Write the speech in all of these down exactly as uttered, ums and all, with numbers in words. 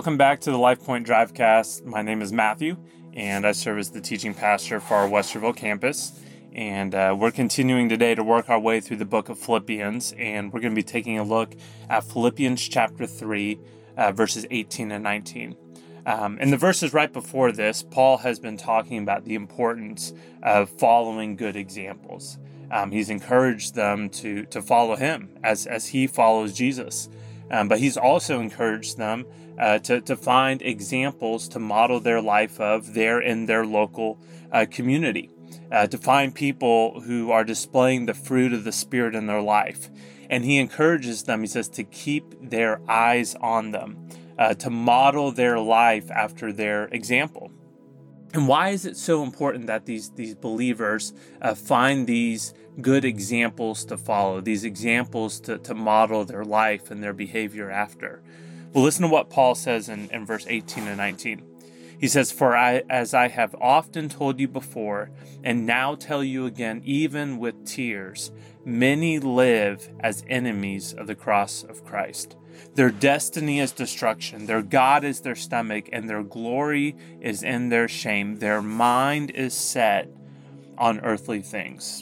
Welcome back to the Life Point Drivecast. My name is Matthew, and I serve as the teaching pastor for our Westerville campus. And uh, we're continuing today to work our way through the book of Philippians, and we're going to be taking a look at Philippians chapter three, uh, verses eighteen and nineteen. Um, in the verses right before this, Paul has been talking about the importance of following good examples. Um, he's encouraged them to to follow him as, as he follows Jesus. Um, but he's also encouraged them uh, to, to find examples to model their life of there in their local uh, community, uh, to find people who are displaying the fruit of the Spirit in their life. And he encourages them, he says, to keep their eyes on them, uh, to model their life after their example. And why is it so important that these, these believers uh, find these good examples to follow, these examples to, to model their life and their behavior after? Well, listen to what Paul says in, in verse eighteen and nineteen. He says, "For I, as I have often told you before, and now tell you again, even with tears, many live as enemies of the cross of Christ. Their destiny is destruction, their God is their stomach, and their glory is in their shame. Their mind is set on earthly things."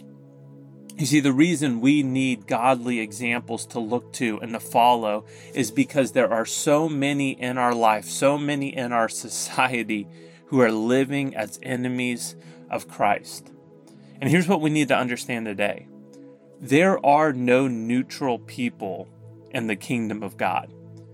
You see, the reason we need godly examples to look to and to follow is because there are so many in our life, so many in our society who are living as enemies of Christ. And here's what we need to understand today. There are no neutral people in the kingdom of God.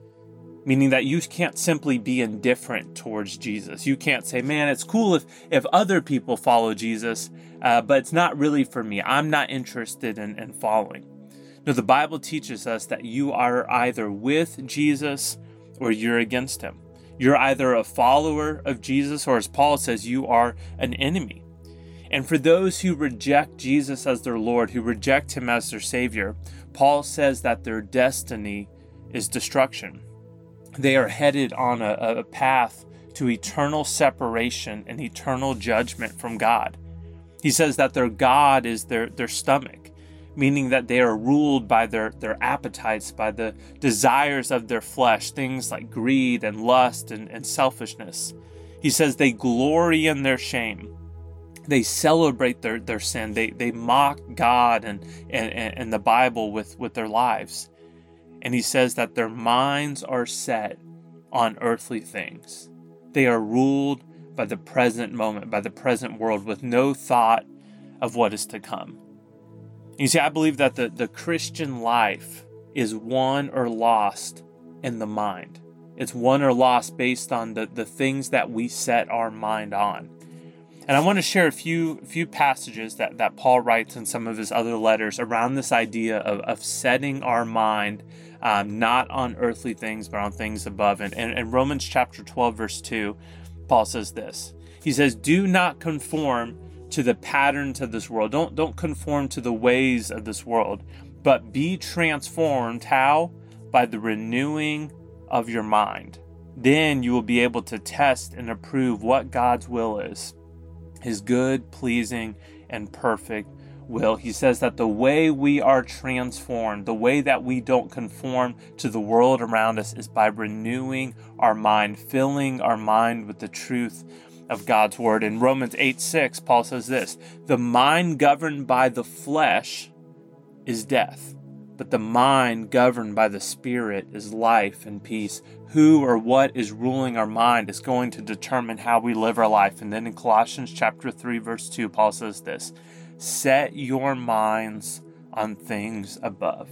Meaning that you can't simply be indifferent towards Jesus. You can't say, man, it's cool if, if other people follow Jesus, uh, but it's not really for me. I'm not interested in, in following. No, the Bible teaches us that you are either with Jesus or you're against him. You're either a follower of Jesus, or as Paul says, you are an enemy. And for those who reject Jesus as their Lord, who reject him as their Savior, Paul says that their destiny is destruction. They are headed on a, a path to eternal separation and eternal judgment from God. He says that their God is their, their stomach, meaning that they are ruled by their, their appetites, by the desires of their flesh, things like greed and lust and, and selfishness. He says they glory in their shame. They celebrate their, their sin. They, they mock God and, and, and the Bible with, with their lives. And he says that their minds are set on earthly things. They are ruled by the present moment, by the present world, with no thought of what is to come. You see, I believe that the, the Christian life is won or lost in the mind. It's won or lost based on the, the things that we set our mind on. And I want to share a few few passages that, that Paul writes in some of his other letters around this idea of, of setting our mind um, not on earthly things, but on things above. And in Romans chapter twelve, verse two, Paul says this. He says, "Do not conform to the patterns of this world." Don't, don't conform to the ways of this world, but be transformed. How? By the renewing of your mind. Then you will be able to test and approve what God's will is, his good, pleasing, and perfect will. He says that the way we are transformed, the way that we don't conform to the world around us, is by renewing our mind, filling our mind with the truth of God's word. In Romans eight six, Paul says this, "The mind governed by the flesh is death, but the mind governed by the Spirit is life and peace." Who or what is ruling our mind is going to determine how we live our life. And then in Colossians chapter three, verse two, Paul says this, "Set your minds on things above,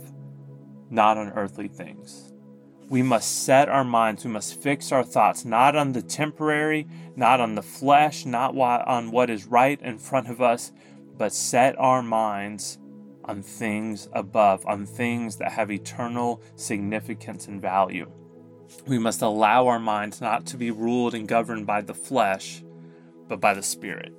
not on earthly things." We must set our minds, we must fix our thoughts, not on the temporary, not on the flesh, not on what is right in front of us, but set our minds on things above, on things that have eternal significance and value. We must allow our minds not to be ruled and governed by the flesh, but by the Spirit.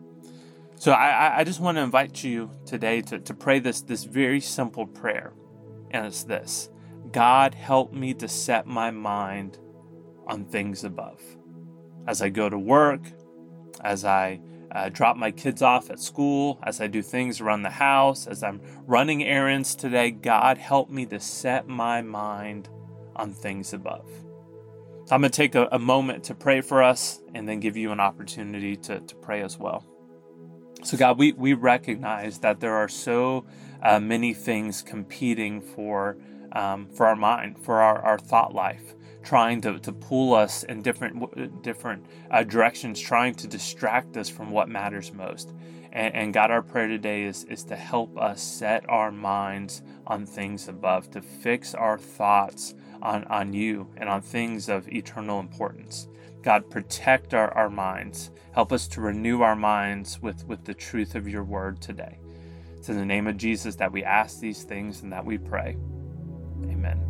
So I, I just want to invite you today to, to pray this, this very simple prayer. And it's this: God, help me to set my mind on things above. As I go to work, as I uh, drop my kids off at school, as I do things around the house, as I'm running errands today, God, help me to set my mind on things above. I'm going to take a, a moment to pray for us and then give you an opportunity to, to pray as well. So God, we, we recognize that there are so uh, many things competing for um, for our mind, for our, our thought life, trying to, to pull us in different different uh, directions, trying to distract us from what matters most. And, and God, our prayer today is, is to help us set our minds on things above, to fix our thoughts on, on you and on things of eternal importance. God, protect our, our minds. Help us to renew our minds with, with the truth of your word today. It's in the name of Jesus that we ask these things and that we pray. Amen.